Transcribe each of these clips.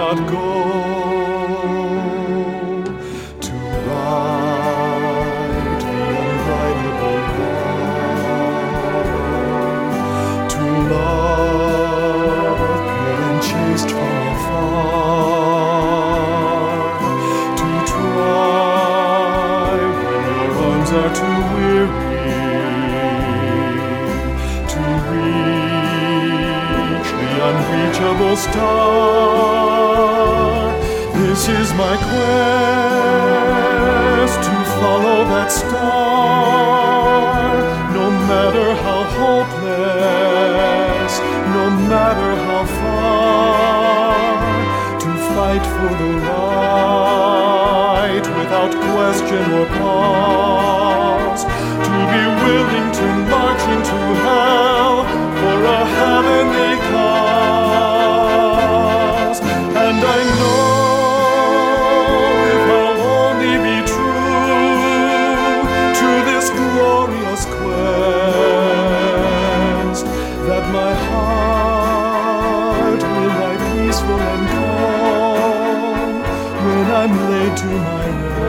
not go to right the unrightable wrong, to love pure and chaste from afar, to try when your arms are too weary to reach the unreachable star. This is my quest, to follow that star, no matter how hopeless, no matter how far, to fight for the right without question or pause, to be willing to march into hell for a heavenly cause. And I know if I'll only be true to this glorious quest, that my heart will lie peaceful and calm when I'm laid to my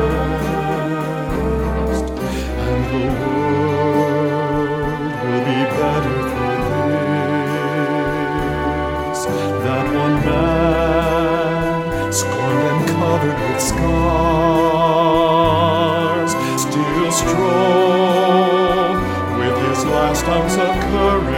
rest, and the world will be better for this, that one man, scorned and covered with scars, still strove with his last ounce of courage